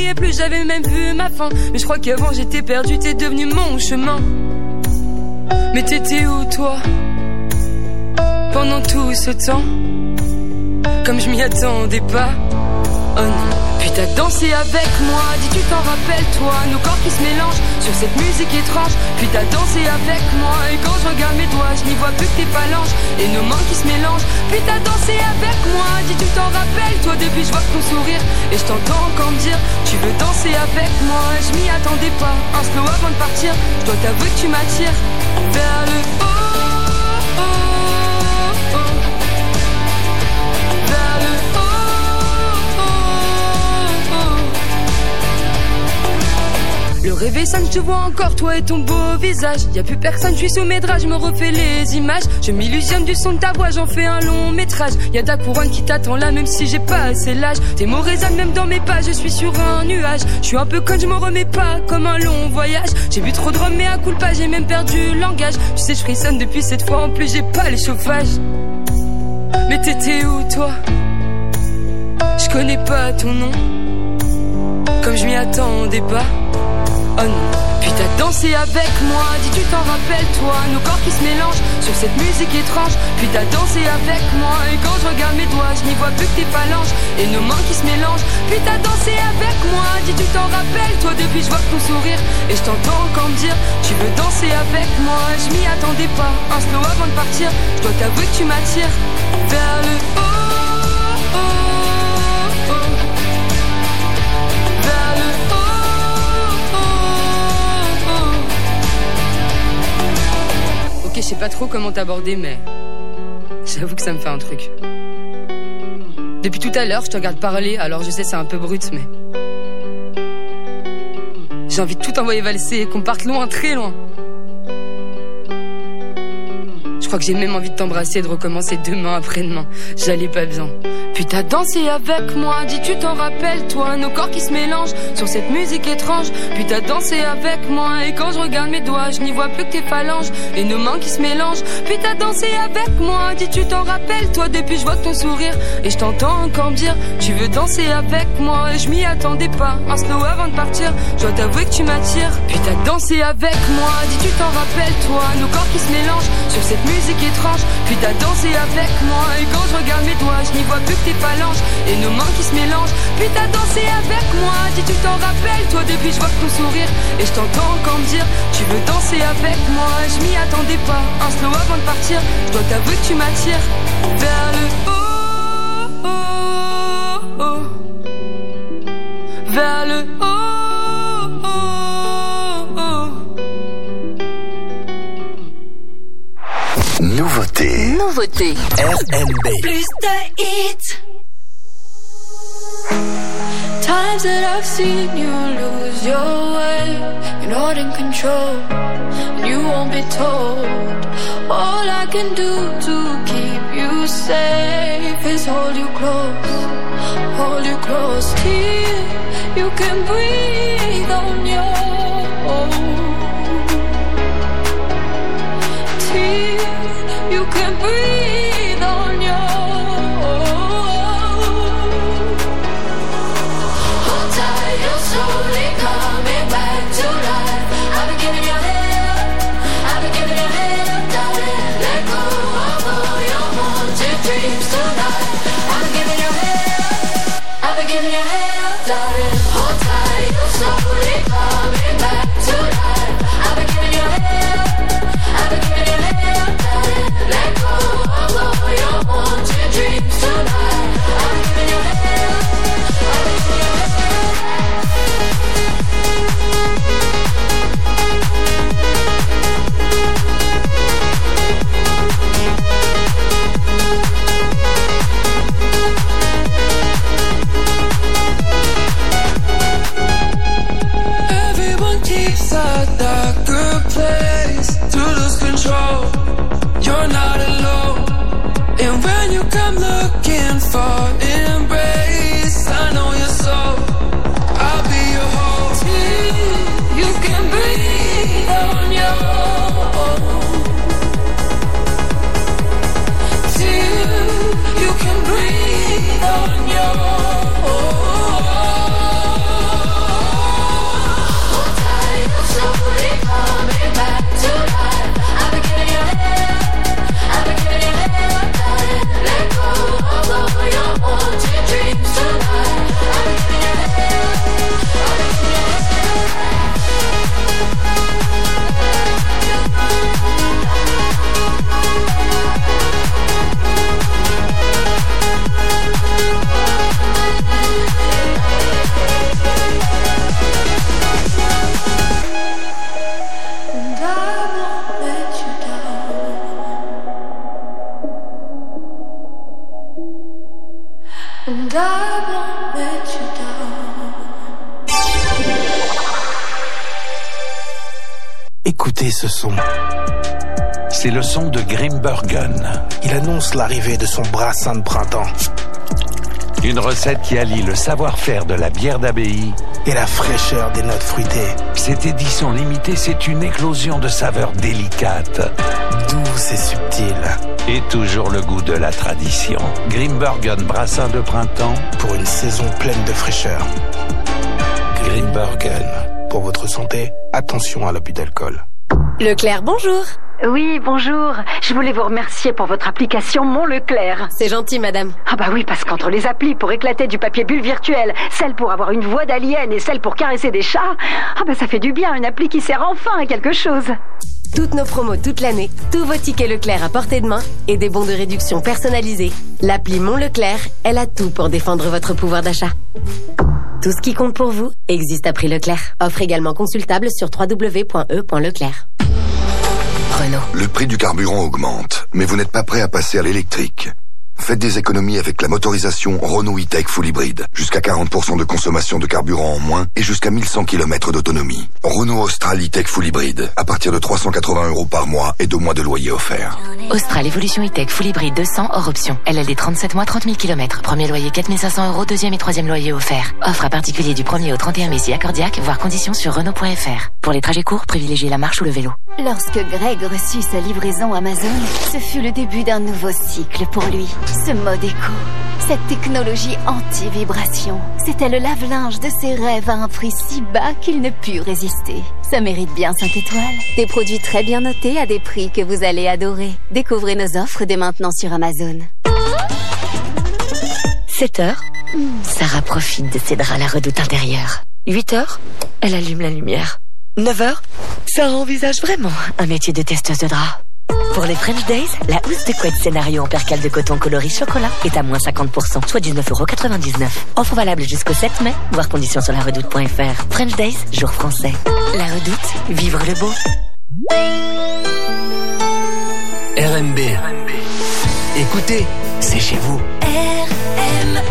voyais plus, j'avais même vu ma fin. Mais je crois qu'avant j'étais perdu, t'es devenu mon chemin. Mais t'étais où toi pendant tout ce temps? Comme je m'y attendais pas. Oh non. Puis t'as dansé avec moi, dis tu t'en rappelles toi, nos corps qui se mélangent sur cette musique étrange. Puis t'as dansé avec moi, et quand je regarde mes doigts, je n'y vois plus que tes phalanges et nos mains qui se mélangent. Puis t'as dansé avec moi, dis tu t'en rappelles toi, depuis je vois ton sourire et je t'entends encore me dire tu veux danser avec moi. Je m'y attendais pas, un slow avant de partir, je dois t'avouer que tu m'attires vers le haut, oh, oh, oh. Vers le haut. Le réveil sonne, je te vois encore, toi et ton beau visage. Y'a plus personne, je suis sous mes draps, je me refais les images. Je m'illusionne du son de ta voix, j'en fais un long métrage. Y'a ta couronne qui t'attend là, même si j'ai pas assez l'âge. Tes mots résonnent même dans mes pas, je suis sur un nuage. Je suis un peu conne, je m'en remets pas, comme un long voyage. J'ai bu trop de rhum, mais à coup de pas, j'ai même perdu le langage. Tu sais, je frissonne depuis cette fois, en plus j'ai pas les chauffages. Mais t'étais où toi? Je connais pas ton nom, comme je m'y attendais pas. Oh non. Puis t'as dansé avec moi, dis tu t'en rappelles toi, nos corps qui se mélangent sur cette musique étrange. Puis t'as dansé avec moi, et quand je regarde mes doigts, je n'y vois plus que tes phalanges et nos mains qui se mélangent. Puis t'as dansé avec moi, dis tu t'en rappelles toi, depuis je vois ton sourire et je t'entends encore me dire tu veux danser avec moi. Je m'y attendais pas, un slow avant de partir, je dois t'avouer que tu m'attires vers le haut, oh, oh, oh. Vers le haut. Ok, je sais pas trop comment t'aborder, mais j'avoue que ça me fait un truc. Depuis tout à l'heure, je te regarde parler, alors je sais c'est un peu brut, mais j'ai envie de tout envoyer valser, qu'on parte loin, très loin. Je crois que j'ai même envie de t'embrasser et de recommencer demain après-demain. J'allais pas bien. Puis t'as dansé avec moi, dis tu t'en rappelles toi, nos corps qui se mélangent sur cette musique étrange. Puis t'as dansé avec moi, et quand je regarde mes doigts, je n'y vois plus que tes phalanges et nos mains qui se mélangent. Puis t'as dansé avec moi, dis tu t'en rappelles toi, depuis je vois ton sourire et je t'entends encore me dire tu veux danser avec moi. Et je m'y attendais pas, un slow avant de partir, je dois t'avouer que tu m'attires. Puis t'as dansé avec moi, dis tu t'en rappelles toi, nos corps qui se mélangent sur cette musique étrange. Puis t'as dansé avec moi, et quand je regarde mes doigts, je n'y vois plus que tes phalanges et nos mains qui se mélangent. Puis t'as dansé avec moi, dis tu t'en rappelles toi, depuis je vois ton sourire et je t'entends encore me dire tu veux danser avec moi. Je m'y attendais pas, un slow avant de partir, je dois t'avouer que tu m'attires vers le haut, oh, oh. Vers le haut, oh, oh. Nouveauté RNB. Plus de hits. Times that I've seen you lose your way, you're not in control, and you won't be told. All I can do to keep you safe is hold you close till you can breathe on your own. Till you can breathe on your own. Hold tight, you're slowly coming back to life. I've been giving you hell, I've been giving you hell, darling. Let go of all your haunted dreams tonight. I've been giving you hell, I've been giving you hell, darling. Hold tight, you're slowly coming back to life. I've been giving you hell, I've been giving you hell, darling. Let go of all your haunted dreams tonight. I've been giving you hell, I've been giving you Écoutez ce son. C'est le son de Grimbergen. Il annonce l'arrivée de son brassin de printemps. Une recette qui allie le savoir-faire de la bière d'abbaye et la fraîcheur des notes fruitées. Cette édition limitée, c'est une éclosion de saveurs délicates, douces et subtiles. Et toujours le goût de la tradition. Grimbergen brassin de printemps pour une saison pleine de fraîcheur. Grimbergen. Pour votre santé, attention à l'abus d'alcool. Leclerc, bonjour. Oui, bonjour. Je voulais vous remercier pour votre application Mon Leclerc. C'est gentil, madame. Ah bah oui, parce qu'entre les applis pour éclater du papier bulle virtuel, celle pour avoir une voix d'alien et celle pour caresser des chats, ah bah ça fait du bien, une appli qui sert enfin à quelque chose. Toutes nos promos toute l'année, tous vos tickets Leclerc à portée de main et des bons de réduction personnalisés. L'appli Mon Leclerc, elle a tout pour défendre votre pouvoir d'achat. Tout ce qui compte pour vous existe à prix Leclerc. Offre également consultable sur www.e.leclerc. Renault. Le prix du carburant augmente, mais vous n'êtes pas prêt à passer à l'électrique. Faites des économies avec la motorisation Renault E-Tech Full Hybrid. Jusqu'à 40% de consommation de carburant en moins et jusqu'à 1100 km d'autonomie. Renault Austral E-Tech Full Hybrid. À partir de 380 € par mois et 2 mois de loyer offert. Austral Evolution E-Tech Full Hybrid 200 hors option. LLD 37 mois, 30 000 km. Premier loyer 4 500 €, deuxième et troisième loyer offert. Offre à particulier du 1er au 31 mai si accordiaque, voire conditions sur Renault.fr. Pour les trajets courts, privilégiez la marche ou le vélo. Lorsque Greg reçut sa livraison Amazon, ce fut le début d'un nouveau cycle pour lui. Ce mode éco, cette technologie anti-vibration, c'était le lave-linge de ses rêves à un prix si bas qu'il ne put résister. Ça mérite bien 5 étoiles. Des produits très bien notés à des prix que vous allez adorer. Découvrez nos offres dès maintenant sur Amazon. 7h, Sarah profite de ses draps à la redoute intérieure. 8h, elle allume la lumière. 9h, Sarah envisage vraiment un métier de testeuse de draps. Pour les French Days, la housse de couette scénario en percale de coton coloris chocolat est à moins 50%, soit 19,99 €. Offre valable jusqu'au 7 mai, voir conditions sur laredoute.fr. French Days, jour français. La Redoute, vivre le beau. RMB. Écoutez, c'est chez vous. RMB.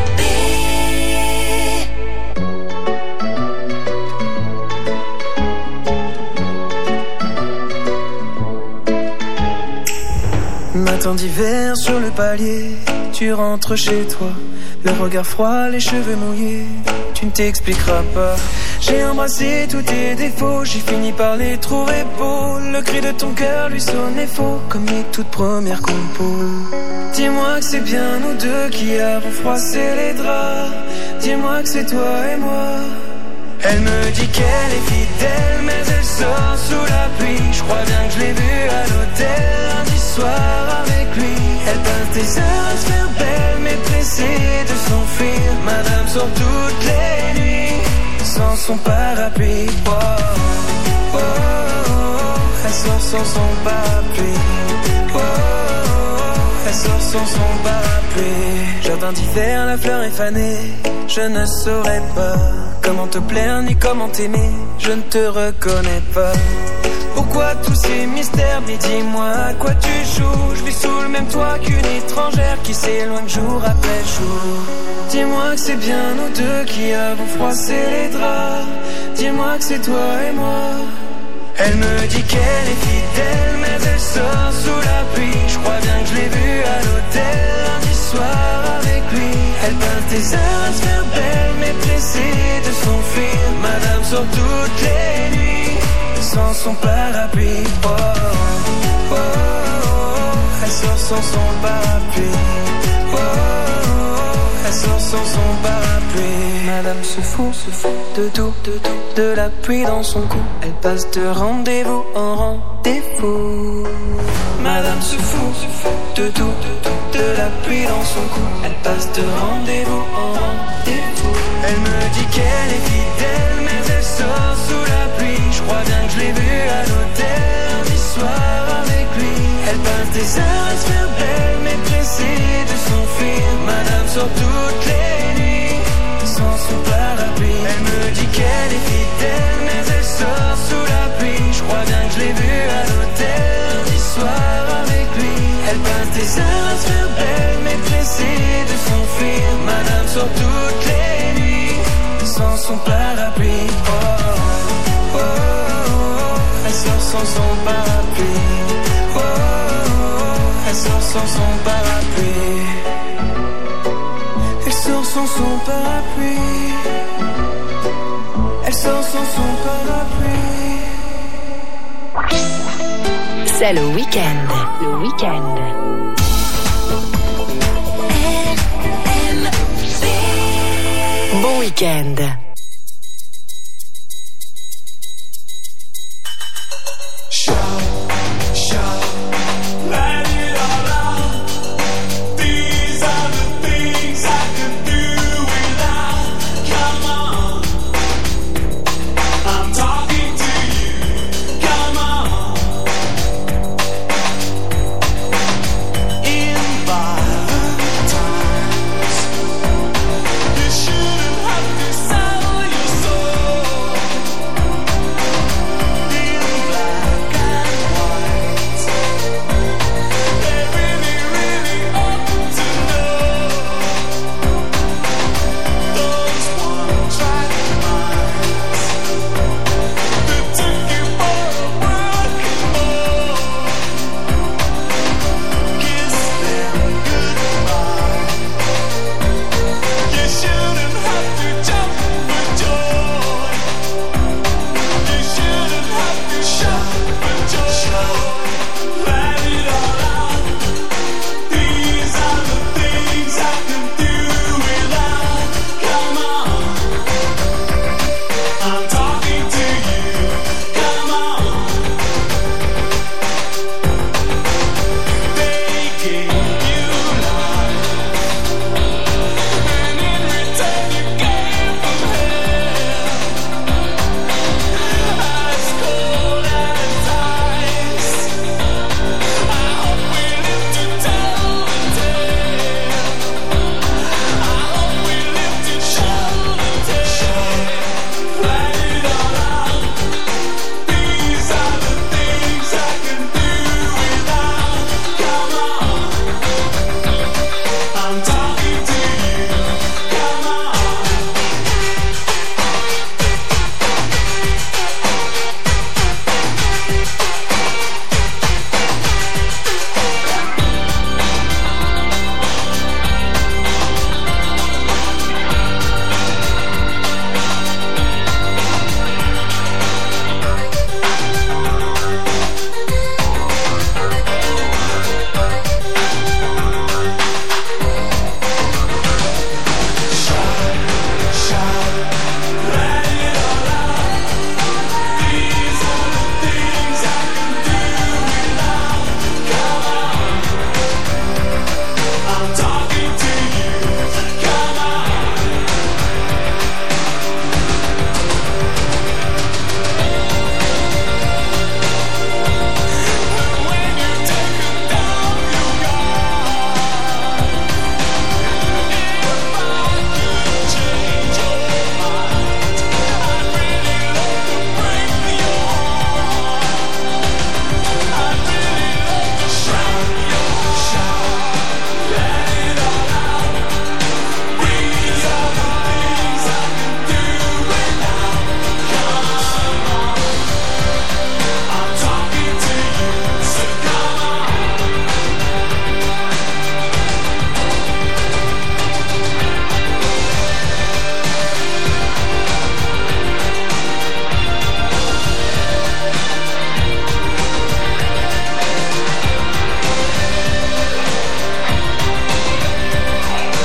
Matin d'hiver sur le palier, tu rentres chez toi, le regard froid, les cheveux mouillés, tu ne t'expliqueras pas. J'ai embrassé tous tes défauts, j'ai fini par les trouver beaux. Le cri de ton cœur lui sonnait faux, comme les toutes premières compos. Dis-moi que c'est bien nous deux qui avons froissé les draps. Dis-moi que c'est toi et moi. Elle me dit qu'elle est fidèle, mais elle sort sous la pluie. Je crois bien que je l'ai vue à l'hôtel lundi soir avec lui. Elle passe des heures à se faire belle, mais pressée de s'enfuir. Madame sort toutes les nuits sans son parapluie. Oh, oh, oh, oh. Elle sort sans son parapluie. Oh, oh, oh. Elle sort sans son parapluie. Jardin d'hiver, la fleur est fanée. Je ne saurais pas comment te plaire ni comment t'aimer. Je ne te reconnais pas. Pourquoi tous ces mystères? Mais dis-moi à quoi tu joues. Je vis sous le même toit qu'une étrangère qui s'éloigne jour après jour. Dis-moi que c'est bien nous deux qui avons froissé les draps. Dis-moi que c'est toi et moi. Elle me dit qu'elle est fidèle, mais elle sort sous la pluie. Je crois bien que je l'ai vue à l'hôtel lundi soir avec lui. Elle passe des heures à se faire belle, mais pressée de s'enfuir. Madame sort toutes les nuits sans son parapluie. Oh, oh, oh, oh. Elle sort sans son parapluie. Oh, oh, oh. Elle sort sans son parapluie. Madame se fout de tout, de la pluie dans son cou. Elle passe de rendez-vous en rendez-vous. Madame se fout de tout, de la pluie dans son cou. Elle passe de rendez-vous en rendez-vous. Elle me dit qu'elle est fidèle, mais elle sort sous la pluie. Je crois bien que je l'ai vue à l'hôtel lundi soir avec lui. Elle passe des heures à se faire belle, mais pressée de s'enfuir. Madame sort toutes les nuits sans son parapluie. Elle me dit qu'elle est fidèle, mais elle sort sous la pluie. Je crois bien que je l'ai vue à l'hôtel lundi soir avec lui. Elle passe des heures à se faire belle, mais pressée de s'enfuir. Madame sort toutes les nuits sans son parapluie. Oh, oh, oh, oh. Elle sort sans son parapluie. Oh, elle sort sans son parapluie. Elle sort sans son parapluie. Elle sort sans son parapluie. C'est le week-end. Le week-end. Bon week-end.